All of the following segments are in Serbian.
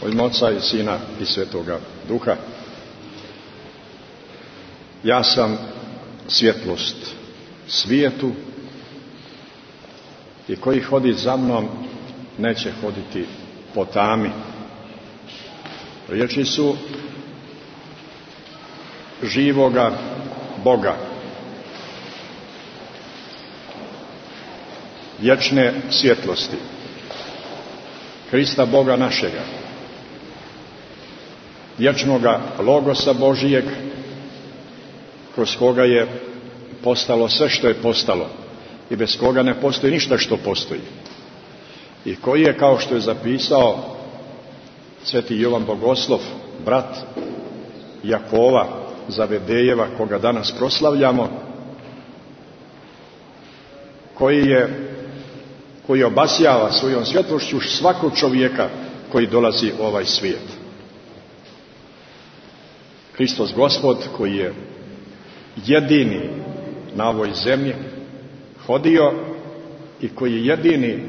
U ime Oca i Sina i Svetoga Duha. Ja sam svjetlost svijetu i koji hodi za mnom neće hoditi po tami. Riječi su živoga Boga, vječne svjetlosti, Krista Boga našega, vječnoga Logosa Božijeg, kroz koga je postalo sve što je postalo i bez koga ne postoji ništa što postoji. I koji je, kao što je zapisao Sveti Jovan Bogoslov, brat Jakova Zavedejeva, koga danas proslavljamo, koji obasjava svojom svjetlošću svakog čovjeka koji dolazi u ovaj svijet. Hristos Gospod, koji je jedini na ovoj zemlji hodio i koji je jedini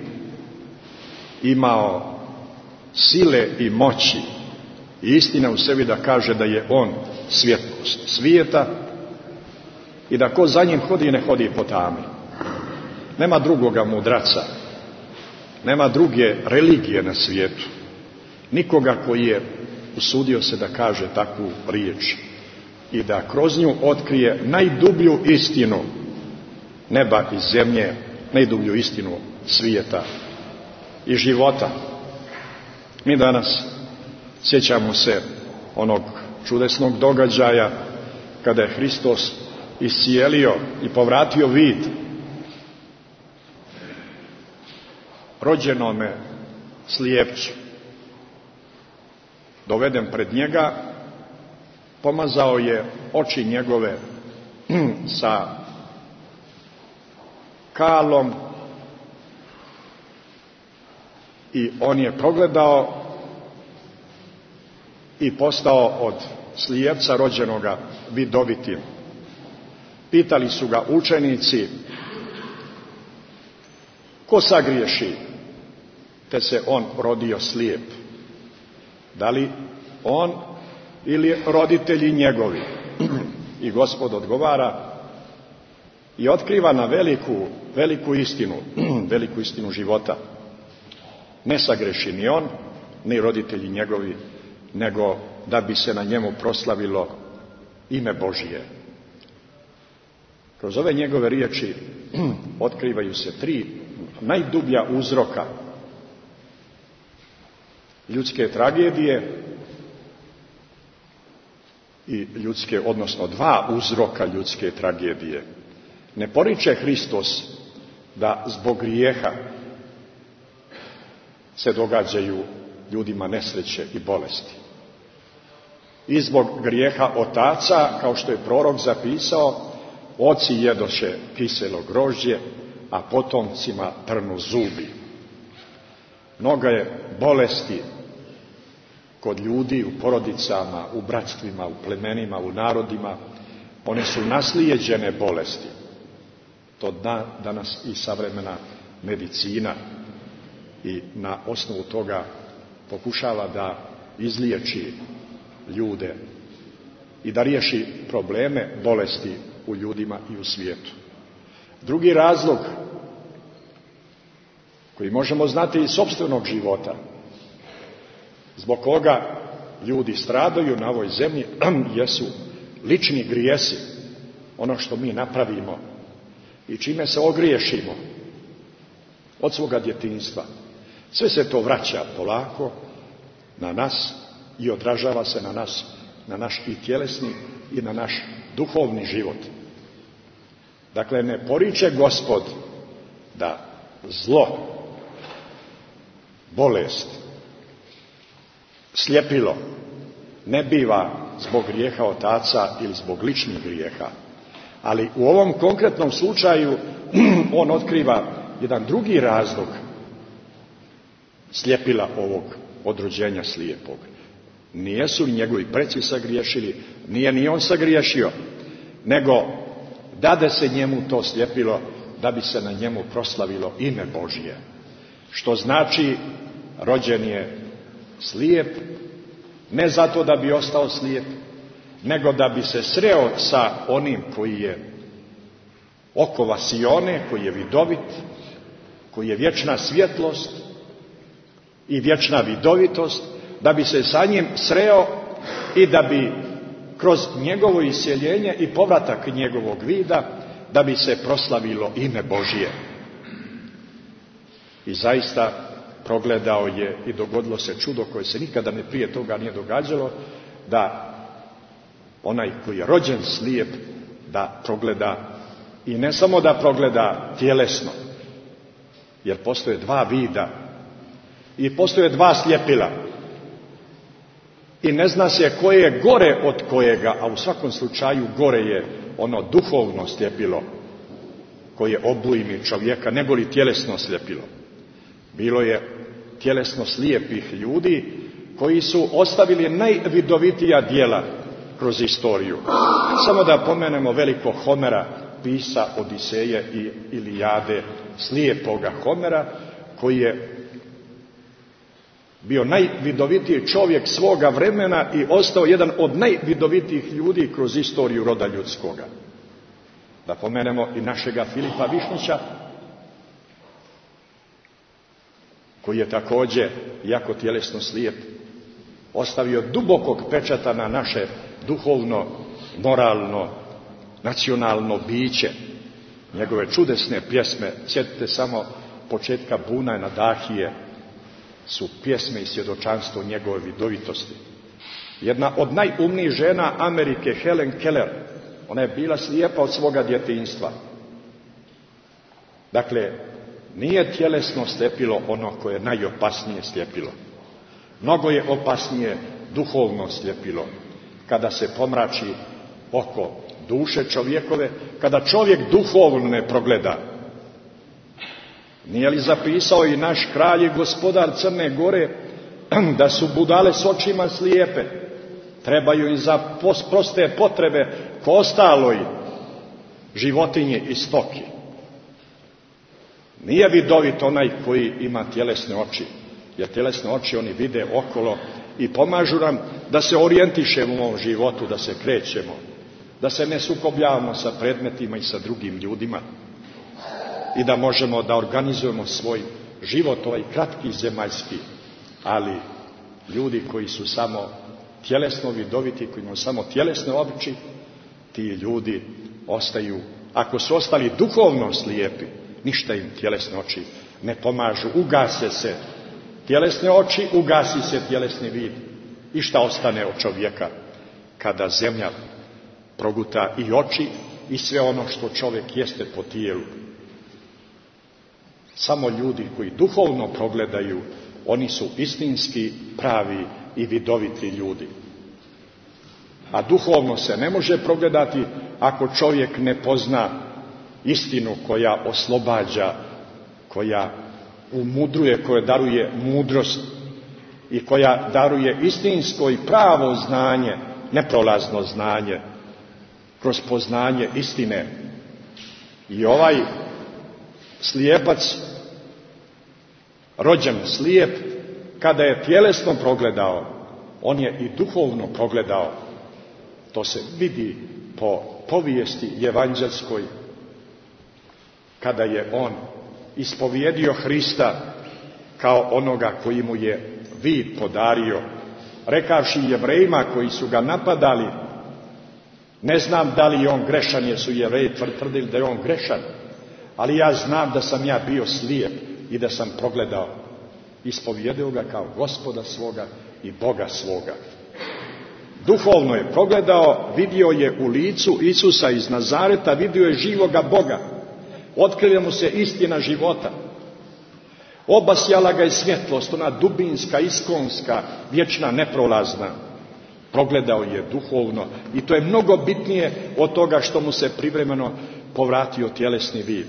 imao sile i moći i istina u sebi da kaže da je on svjetlost svijeta i da ko za njim hodi ne hodi po tami. Nema drugoga mudraca, nema druge religije na svijetu, nikoga koji je usudio se da kaže takvu riječ i da kroz nju otkrije najdublju istinu neba i zemlje, najdublju istinu svijeta i života. Mi danas sjećamo se onog čudesnog događaja kada je Hristos iscijelio i povratio vid rođenome slijepcu. Doveden pred njega, pomazao je oči njegove sa kalom i on je progledao i postao od slijepca rođenoga vidovitim. Pitali su ga učenici, ko sagriješi te se on rodio slijep? Da li on ili roditelji njegovi? I Gospod odgovara i otkriva na veliku istinu života. Ne sagreši ni on, ni roditelji njegovi, nego da bi se na njemu proslavilo ime Božije. Kroz ove njegove riječi otkrivaju se 3 najdublja uzroka ljudske tragedije i odnosno 2 uzroka ljudske tragedije. Ne poriče Hristos da zbog grijeha se događaju ljudima nesreće i bolesti. I zbog grijeha otaca, kao što je prorok zapisao, oci jedoše kiselo grožđe, a potomcima trnu zubi. Mnoga je bolesti kod ljudi, u porodicama, u bratstvima, u plemenima, u narodima. One su naslijeđene bolesti. To danas i savremena medicina i na osnovu toga pokušava da izliječi ljude i da riješi probleme bolesti u ljudima i u svijetu. Drugi razlog koji možemo znati iz sopstvenog života, zbog koga ljudi stradaju na ovoj zemlji, jesu lični grijesi, ono što mi napravimo i čime se ogriješimo od svoga djetinjstva. Sve se to vraća polako na nas i odražava se na nas, na naš i tjelesni i na naš duhovni život. Dakle, ne poriče Gospod da zlo, bolest, sljepilo ne biva zbog grijeha otaca ili zbog ličnih grijeha. Ali u ovom konkretnom slučaju on otkriva jedan drugi razlog sljepila ovog od rođenja slijepog. Nijesu li njegovi preci sagriješili, nije ni on sagriješio, nego dade se njemu to sljepilo da bi se na njemu proslavilo ime Božije. Što znači rođen je slijep, ne zato da bi ostao slijep, nego da bi se sreo sa onim koji je oko vasione, koji je vidovit, koji je vječna svjetlost i vječna vidovitost, da bi se sa njim sreo i da bi kroz njegovo iseljenje i povratak njegovog vida, da bi se proslavilo ime Božje. I zaista progledao je i dogodilo se čudo koje se nikada prije toga nije događalo, da onaj koji je rođen slijep, da progleda, i ne samo da progleda tjelesno, jer postoje dva vida i postoje dva sljepila. I ne zna se koje je gore od kojega, a u svakom slučaju gore je ono duhovno sljepilo koje obujmi čovjeka, nego li tjelesno sljepilo. Bilo je tjelesno slijepih ljudi koji su ostavili najvidovitija djela kroz istoriju. Samo da pomenemo velikog Homera, pisa Odiseje i Ilijade, slijepoga Homera, koji je bio najvidovitiji čovjek svoga vremena i ostao jedan od najvidovitijih ljudi kroz istoriju roda ljudskoga. Da pomenemo i našega Filipa Višnjića, koji je također, jako tjelesno slijep, ostavio dubokog pečata na naše duhovno, moralno, nacionalno biće. Njegove čudesne pjesme, sjetite samo početka Buna na Dahije, su pjesme i svjedočanstvo njegove vidovitosti. Jedna od najumnijih žena Amerike, Helen Keller, ona je bila slijepa od svoga djetinjstva. Dakle, nije tjelesno sljepilo ono koje je najopasnije sljepilo. Mnogo je opasnije duhovno sljepilo, kada se pomrači oko duše čovjekove, kada čovjek duhovno ne progleda. Nije li zapisao i naš kralj i gospodar Crne Gore da su budale s očima slijepe, trebaju i za proste potrebe ko ostaloj životinji i stoki. Nije vidovit onaj koji ima tjelesne oči, jer tjelesne oči oni vide okolo i pomažu nam da se orijentišemo u ovom životu, da se krećemo, da se ne sukobljavamo sa predmetima i sa drugim ljudima i da možemo da organizujemo svoj život, ovaj kratki zemaljski. Ali ljudi koji su samo tjelesno vidoviti, koji imaju samo tjelesne oči, ti ljudi ostaju, ako su ostali duhovno slijepi, ništa im tjelesne oči ne pomažu, ugase se tjelesne oči, ugasi se tjelesni vid. I šta ostane od čovjeka kada zemlja proguta i oči i sve ono što čovjek jeste po tijelu? Samo ljudi koji duhovno progledaju, oni su istinski, pravi i vidoviti ljudi. A duhovno se ne može progledati ako čovjek ne pozna istinu koja oslobađa, koja umudruje, koja daruje mudrost i koja daruje istinsko i pravo znanje, neprolazno znanje, kroz poznanje istine. I ovaj slijepac, rođen slijep, kada je tjelesno progledao, on je i duhovno progledao. To se vidi po povijesti evanđelskoj, kada je on ispovjedio Hrista kao onoga koji mu je vid podario, rekavši Jevrejima koji su ga napadali, ne znam da li je on grešan, jer su Jevreji tvrdili da je on grešan, ali ja znam da sam ja bio slijep i da sam progledao. Ispovjedio ga kao Gospoda svoga i Boga svoga. Duhovno je progledao, vidio je u licu Isusa iz Nazareta, vidio je živoga Boga. Otkrila mu se istina života. Obasjala ga je svjetlost, ona dubinska, iskonska, vječna, neprolazna. Progledao je duhovno i to je mnogo bitnije od toga što mu se privremeno povratio tjelesni vid.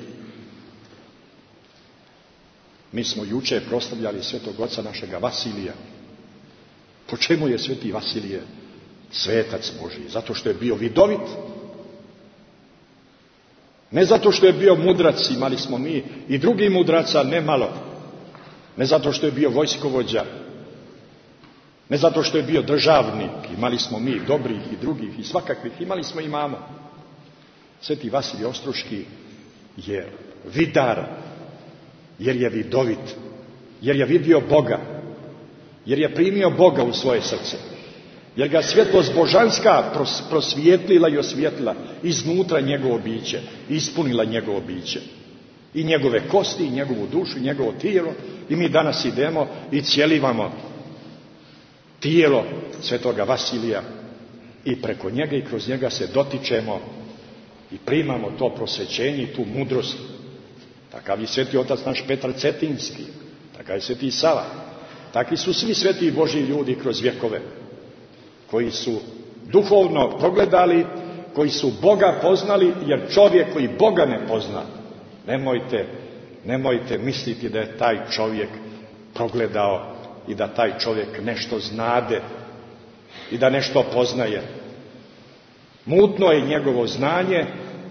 Mi smo jučer proslavljali svetog oca našega Vasilija. Po čemu je sveti Vasilije svetac Božji? Zato što je bio vidovit. Ne zato što je bio mudrac, imali smo mi i drugi mudraca nemalo. Ne zato što je bio vojskovođa, Ne zato što je bio državnik, imali smo mi dobrih i drugih i svakakvih, imali smo i imamo. Sveti Vasilij Ostroški je vidar, jer je vidovit, jer je vidio Boga, jer je primio Boga u svoje srce, jer ga svjetlost božanska prosvijetlila i osvijetlila iznutra njegovo biće, ispunila njegovo biće. I njegove kosti, i njegovu dušu, i njegovo tijelo. I mi danas idemo i cijelivamo tijelo svetoga Vasilija i preko njega i kroz njega se dotičemo i primamo to prosvećenje i tu mudrost. Takav je sveti otac naš Petar Cetinski, takav je sveti Sava. Takvi su svi sveti Božji ljudi kroz vjekove, koji su duhovno progledali, koji su Boga poznali, jer čovjek koji Boga ne pozna, nemojte misliti da je taj čovjek progledao i da taj čovjek nešto znade i da nešto poznaje. Mutno je njegovo znanje,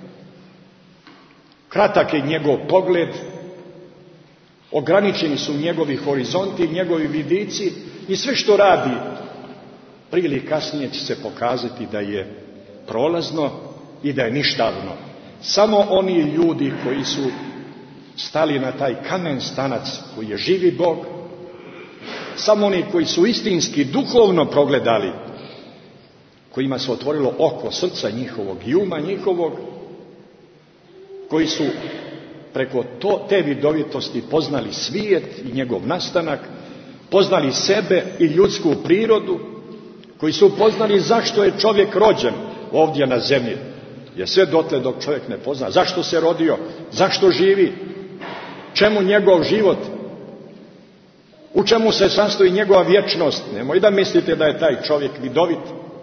kratak je njegov pogled, ograničeni su njegovi horizonti, njegovi vidici i sve što radi prije ili kasnije će se pokazati da je prolazno i da je ništavno. Samo oni ljudi koji su stali na taj kamen stanac koji je živi Bog, samo oni koji su istinski duhovno progledali, kojima se otvorilo oko srca njihovog i uma njihovog, koji su preko te vidovitosti poznali svijet i njegov nastanak, poznali sebe i ljudsku prirodu, koji su poznali zašto je čovjek rođen ovdje na zemlji. Jer sve dotle dok čovjek ne pozna zašto se rodio, zašto živi, čemu njegov život, u čemu se sastoji njegova vječnost. Nemoj da mislite da je taj čovjek vidovit.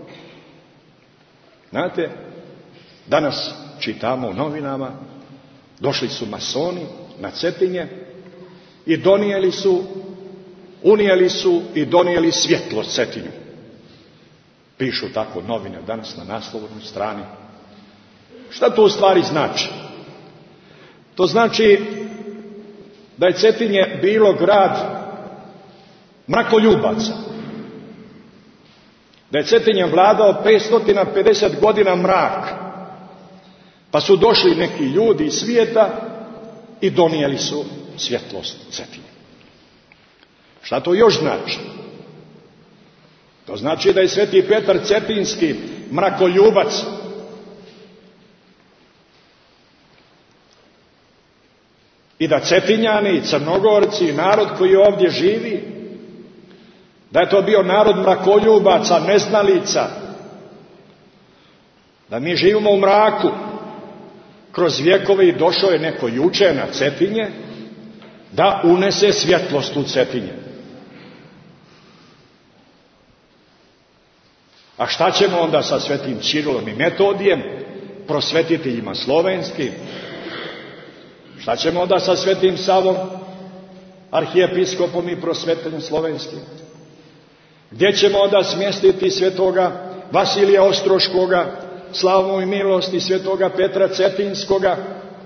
Znate, danas čitamo u novinama, došli su masoni na Cetinje i unijeli su i donijeli svjetlo Cetinju. Pišu tako novine danas na naslovnoj strani. Šta to u stvari znači? To znači da je Cetinje bilo grad mrakoljubaca. Da je Cetinjem vladao 550 godina mrak. Pa su došli neki ljudi iz svijeta i donijeli su svjetlost Cetinje. Šta to još znači? To znači da je sveti Petar Cetinski mrakoljubac. I da Cetinjani, Crnogorci, narod koji ovdje živi, da je to bio narod mrakoljubaca, neznalica. Da mi živimo u mraku. Kroz vjekove i došao je neko juče na Cetinje da unese svjetlost u Cetinje. A šta ćemo onda sa svetim Ćirilom i Metodijem, prosvetiteljima slovenskim? Šta ćemo onda sa svetim Savom, arhijepiskopom i prosvetiteljem slovenskim? Gdje ćemo onda smjestiti svetoga Vasilija Ostroškoga, slavnu i milosti svetoga Petra Cetinskoga?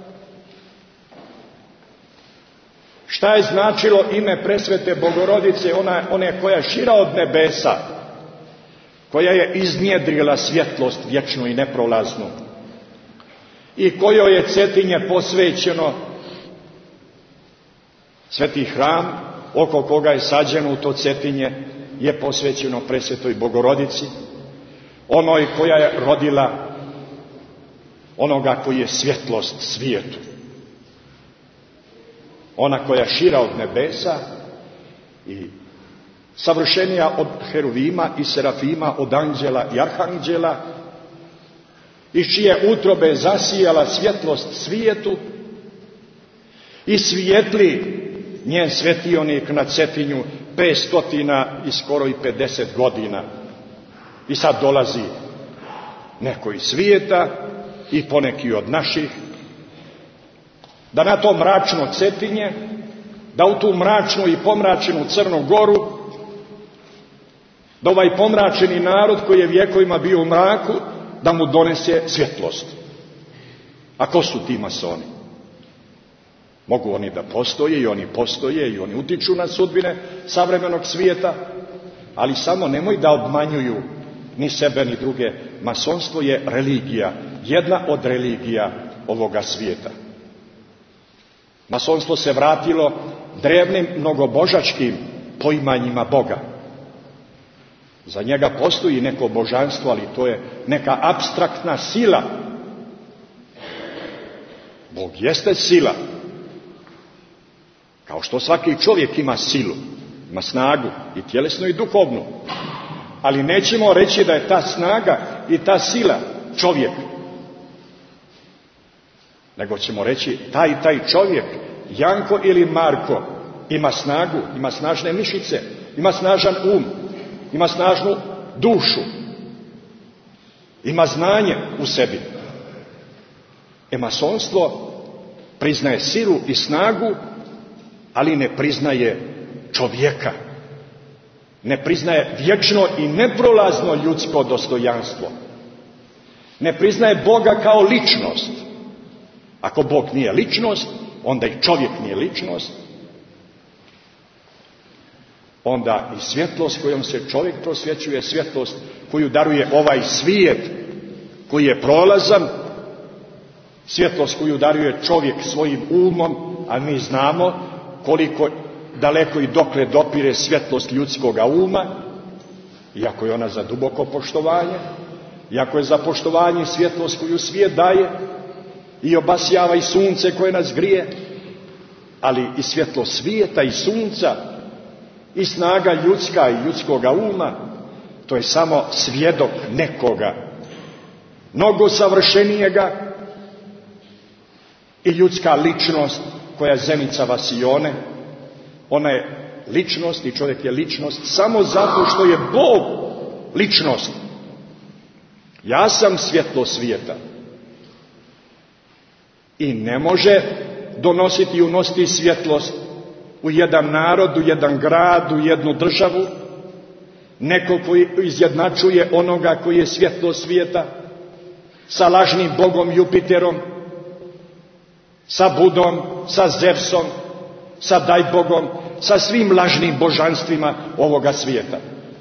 Šta je značilo ime presvete Bogorodice, one koja je šira od nebesa, koja je iznjedrila svjetlost vječnu i neprolaznu i kojoj je Cetinje posvećeno, sveti hram oko koga je sađeno u to Cetinje je posvećeno presvetoj Bogorodici, onoj koja je rodila onoga koji je svjetlost svijetu, ona koja je šira od nebesa i savršenija od heruvima i serafima, od anđela i arhanđela, iz čije utrobe zasijala svjetlost svijetu i svijetli njen svetionik na Cetinju 500 i skoro i 50 godina. I sad dolazi neko iz svijeta i poneki od naših, da na to mračno Cetinje, da u tu mračnu i pomračenu Crnu Goru, da ovaj pomračeni narod koji je vjekovima bio u mraku, da mu donese svjetlost. A ko su ti masoni? Mogu oni da postoje i oni postoje i oni utiču na sudbine savremenog svijeta, ali samo nemoj da obmanjuju ni sebe ni druge. Masonstvo je religija, jedna od religija ovoga svijeta. Masonstvo se vratilo drevnim mnogobožačkim poimanjima Boga. Za njega postoji neko božanstvo, ali to je neka apstraktna sila. Bog jeste sila. Kao što svaki čovjek ima silu, ima snagu i tjelesnu i duhovnu. Ali nećemo reći da je ta snaga i ta sila čovjek. Nego ćemo reći taj čovjek, Janko ili Marko, ima snagu, ima snažne mišiće, ima snažan um, ima snažnu dušu, ima znanje u sebi. Masonstvo priznaje silu i snagu, ali ne priznaje čovjeka. Ne priznaje vječno i neprolazno ljudsko dostojanstvo. Ne priznaje Boga kao ličnost. Ako Bog nije ličnost, onda i čovjek nije ličnost. Onda i svjetlost kojom se čovjek prosvjećuje, svjetlost koju daruje ovaj svijet koji je prolazan, svjetlost koju daruje čovjek svojim umom, a mi znamo koliko daleko i dokle dopire svjetlost ljudskoga uma, iako je ona za duboko poštovanje, iako je za poštovanje svjetlost koju svijet daje i obasjava i sunce koje nas grije, ali i svjetlost svijeta i sunca i snaga ljudska i ljudskoga uma, to je samo svjedok nekoga, mnogo savršenijega, i ljudska ličnost koja je zenica Vasione, ona je ličnost i čovjek je ličnost samo zato što je Bog ličnost. Ja sam svjetlo svijeta. I ne može donositi i unositi svjetlost u jedan narod, u jedan grad, u jednu državu, neko koji izjednačuje onoga koji je svjetlo svijeta sa lažnim Bogom Jupiterom, sa Budom, sa Zevsom, sa Dajbogom, sa svim lažnim božanstvima ovoga svijeta.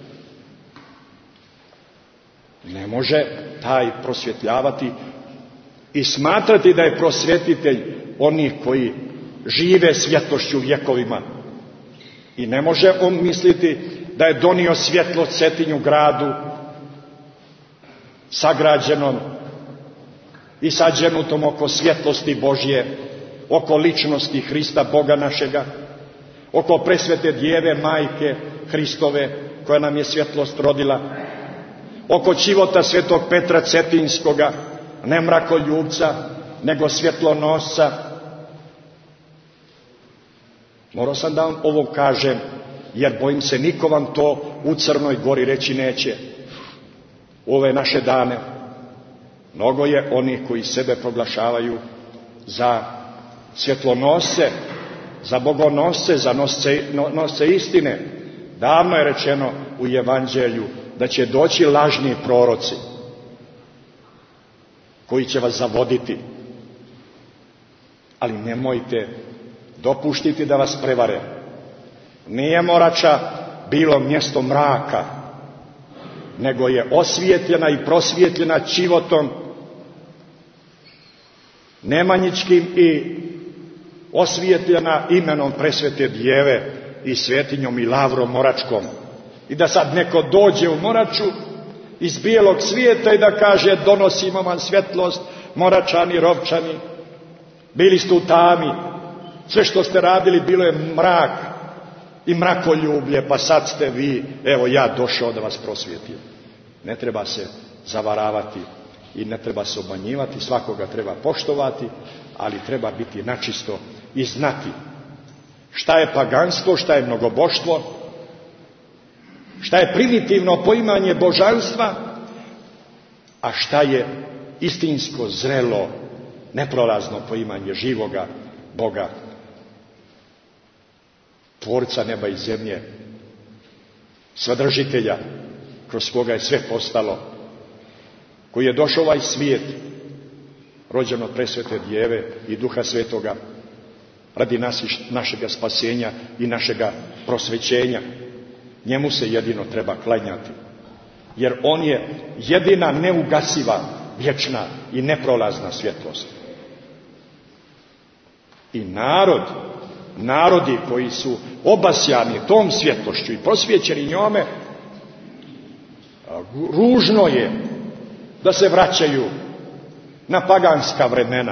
Ne može taj prosvjetljavati i smatrati da je prosvjetitelj onih koji žive svjetlošću vjekovima. I ne može on misliti da je donio svjetlo Cetinju gradu, sagrađenom i sađenutom oko svjetlosti Božje, oko ličnosti Hrista Boga našega, oko presvete Djeve Majke Hristove koja nam je svjetlost rodila, oko čivota svetog Petra Cetinskoga, ne mrakoljubca, nego svjetlonosca. Morao sam da vam ovo kažem, jer bojim se niko vam to u Crnoj Gori reći neće. U ove naše dane mnogo je onih koji sebe proglašavaju za svjetlonosce, za bogonosce, za nosce istine. Davno je rečeno u Evanđelju da će doći lažni proroci koji će vas zavoditi. Ali nemojte dopuštiti da vas prevare. Nije Morača bilo mjesto mraka, nego je osvijetljena i prosvijetljena čivotom Nemanjičkim i osvijetljena imenom presvete Djeve i svetinjom i Lavrom Moračkom. I da sad neko dođe u Moraču iz bijelog svijeta i da kaže donosimo vam svjetlost, Moračani, Rovčani, bili ste u tami, sve što ste radili bilo je mrak i mrakoljublje, pa sad ste vi, evo ja došao da vas prosvijetim. Ne treba se zavaravati i ne treba se obmanjivati, svakoga treba poštovati, ali treba biti načisto i znati šta je paganstvo, šta je mnogoboštvo, šta je primitivno poimanje božanstva, a šta je istinsko, zrelo, neprolazno poimanje živoga Boga, tvorca neba i zemlje, svedržitelja kroz koga je sve postalo, koji je došao ovaj svijet, rođen od presvete Djeve i Duha Svetoga, radi našega spasenja i našega prosvećenja. Njemu se jedino treba klanjati, jer on je jedina neugasiva, vječna i neprolazna svjetlost. I narodi koji su obasjani tom svjetlošću i prosvjećeni njome, ružno je da se vraćaju na paganska vremena.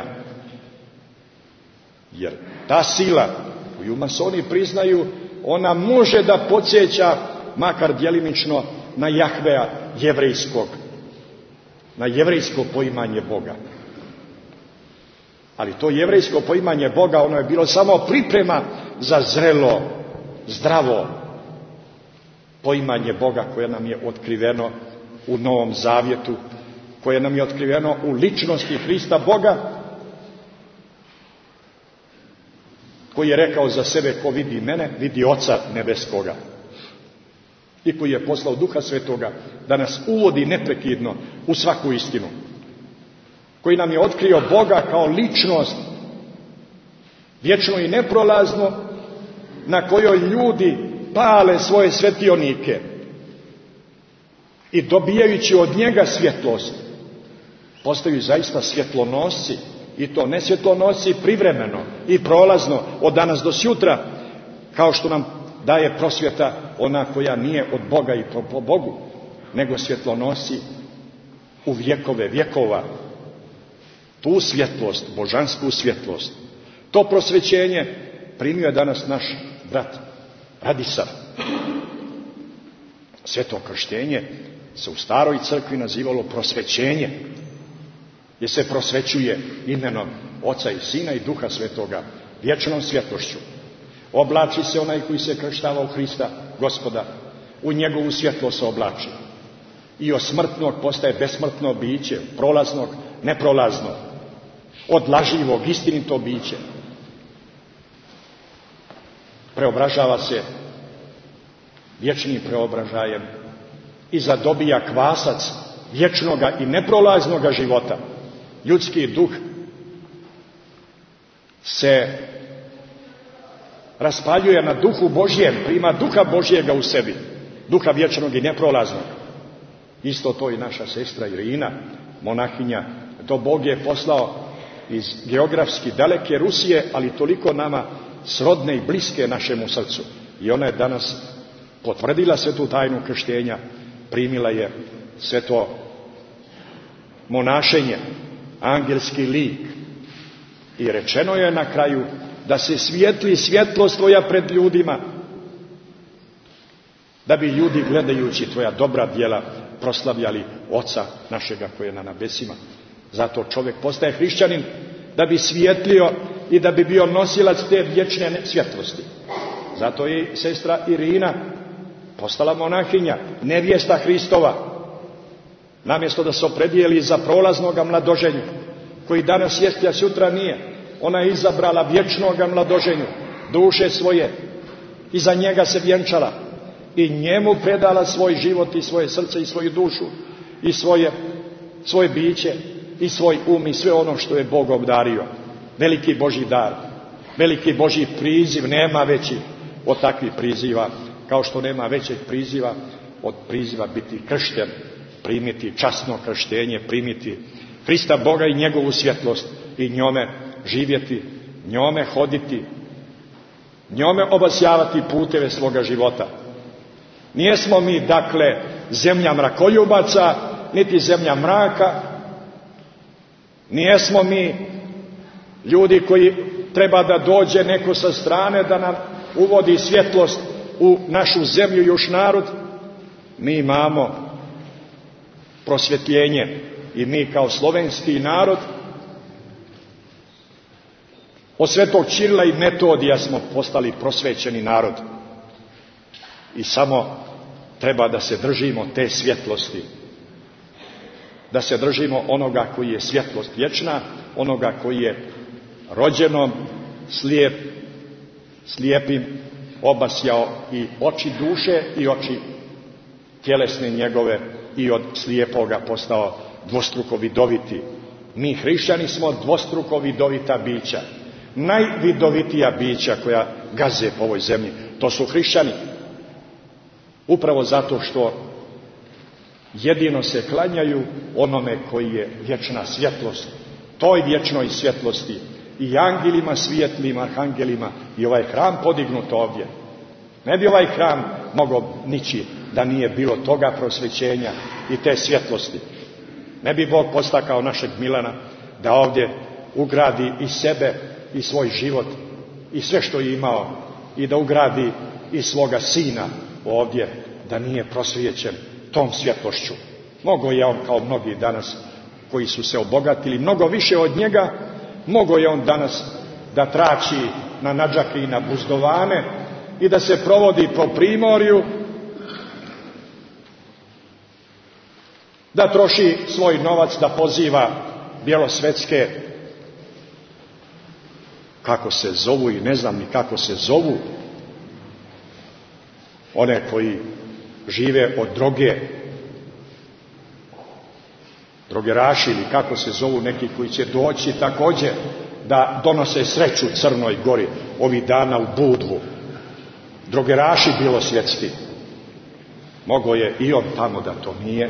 Jer ta sila koju masoni priznaju, ona može da podsjeća, makar djelimično, na Jahvea jevrejskog, na jevrejsko poimanje Boga. Ali to jevrejsko poimanje Boga, ono je bilo samo priprema za zrelo, zdravo poimanje Boga koje nam je otkriveno u Novom Zavjetu, koje nam je otkriveno u ličnosti Hrista Boga, koji je rekao za sebe: ko vidi mene, vidi Oca nebeskoga. I koji je poslao Duha Svetoga da nas uvodi neprekidno u svaku istinu. Koji nam je otkrio Boga kao ličnost, vječno i neprolazno, na kojoj ljudi pale svoje svetionike i dobijajući od njega svjetlost, postaju zaista svjetlonosci. I to ne svjetlonosci privremeno i prolazno od danas do sutra, kao što nam daje prosvjeta ona koja nije od Boga i po Bogu, nego svjetlonosci u vjekove vjekova. Tu svjetlost, božansku svjetlost, to prosvećenje primio je danas naš brat Radisav. Sveto krštenje se u staroj crkvi nazivalo prosvećenje, jer se prosvećuje imenom Oca i Sina i Duha Svetoga, vječnom svjetlošću. Oblači se onaj koji se krštava u Hrista Gospoda, u njegovu svjetlost se oblači. I od smrtnog postaje besmrtno biće, prolaznog neprolazno, od laživog istinito biće. Preobražava se vječnim preobražajem i zadobija kvasac vječnoga i neprolaznoga života. Ljudski duh se raspaljuje na duhu Božjem, prima duha Božjega u sebi, duha vječnog i neprolaznog. Isto to i naša sestra Irina, monahinja. To Bog je poslao iz geografski daleke Rusije, ali toliko nama srodne i bliske našemu srcu. I ona je danas potvrdila svetu tajnu krštenja, primila je sveto monašenje, angelski lik. I rečeno je na kraju da se svijetli svjetlost tvoja pred ljudima, da bi ljudi gledajući tvoja dobra djela proslavljali Oca našega koji je na nebesima. Zato čovjek postaje hrišćanin da bi svijetlio i da bi bio nosilac te vječne svjetlosti. Zato je i sestra Irina postala monahinja, nevjesta Hristova. Namjesto da se opredijeli za prolaznoga mladoženju, koji danas jest, a sutra nije, ona je izabrala vječnoga mladoženju, duše svoje, i za njega se vjenčala i njemu predala svoj život i svoje srce i svoju dušu i svoje biće i svoj um i sve ono što je Bog obdario. Veliki Božji dar, veliki Božji priziv, nema veći od takvih priziva, kao što nema većeg priziva od priziva biti kršten, primiti časno krštenje, primiti Hrista Boga i njegovu svjetlost i njome živjeti, njome hoditi, njome obasjavati puteve svoga života. Nijesmo mi, dakle, zemlja mrakoljubaca, niti zemlja mraka, nijesmo mi ljudi koji treba da dođe neko sa strane da nam uvodi svjetlost u našu zemlju i još narod. Mi imamo prosvjetljenje i mi kao slovenski narod od svetog Ćirila i Metodija smo postali prosvećeni narod. I samo treba da se držimo te svjetlosti, da se držimo onoga koji je svjetlost vječna, onoga koji je rođenom slijepim obasjao i oči duše i oči tjelesne njegove i od slijepoga postao dvostruko vidoviti. Mi hrišćani smo dvostruko vidovita bića. Najvidovitija bića koja gaze po ovoj zemlji, to su hrišćani. Upravo zato što jedino se klanjaju onome koji je vječna svjetlost, toj vječnoj svjetlosti i angelima svijetlim, arhangelima, i ovaj hram podignut ovdje. Ne bi ovaj hram mogao nići da nije bilo toga prosvećenja i te svjetlosti. Ne bi Bog postakao našeg Milana da ovdje ugradi i sebe i svoj život i sve što je imao, i da ugradi i svoga sina ovdje, da nije prosvijećen tom svjetlošću. Mogao je on, kao mnogi danas koji su se obogatili mnogo više od njega, mogao je on danas da trači na nadžake i na buzdovane i da se provodi po primorju, da troši svoj novac, da poziva bjelosvetske, kako se zovu i ne znam ni kako se zovu, one koji žive od droge, drogeraši ili kako se zovu, neki koji će doći također da donose sreću Crnoj Gori ovih dana u Budvu. Drogeraši bjelosvjetski. Mogao je i on tamo da to nije.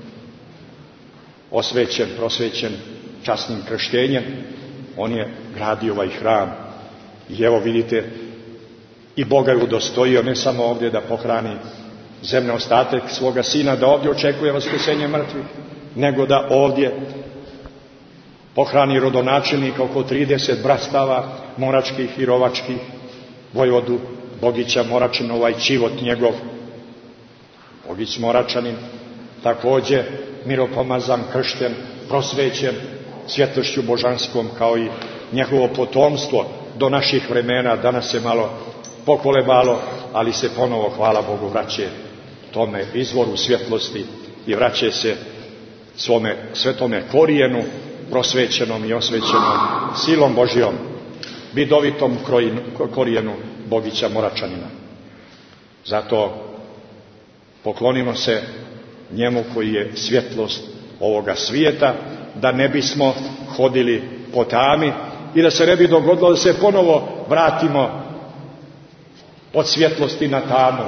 Osvećen, prosvećen časnim krštenjem, on je gradio ovaj hram. I evo vidite, i Boga je udostojio ne samo ovdje da pohrani zemlji ostatak svoga sina, da ovdje očekuje vaskrsenje mrtvih, nego da ovdje pohrani rodonačelnika, oko 30 brastava moračkih i rovačkih, vojvodu Bogića Moračina, ovaj čivot njegov, Bogić Moračanin, također miropomazan, kršten, prosvećen svjetlošću božanskom, kao i njegovo potomstvo do naših vremena. Danas se malo pokolebalo, ali se ponovo, hvala Bogu, vraća tome izvoru svjetlosti i vraća se svome svetome korijenu, prosvećenom i osvećenom silom Božjom, vidovitom korijenu Bogića Moračanina. Zato poklonimo se njemu koji je svjetlost ovoga svijeta, da ne bismo hodili po tami i da se ne bi dogodilo da se ponovo vratimo od svjetlosti na tamu,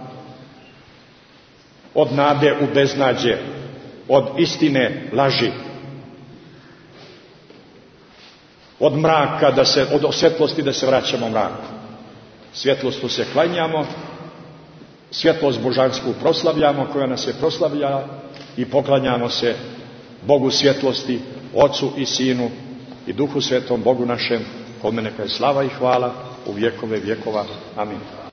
od nade u beznađe, od istine laži, od mraka od svjetlosti da se vraćamo mraku. Svjetlostu se klanjamo, svjetlost božansku proslavljamo, koja nas je proslavlja, i poklanjamo se Bogu svjetlosti, Otcu i Sinu i Duhu Svetom, Bogu našem, kome neka je slava i hvala u vjekove vjekova. Amin.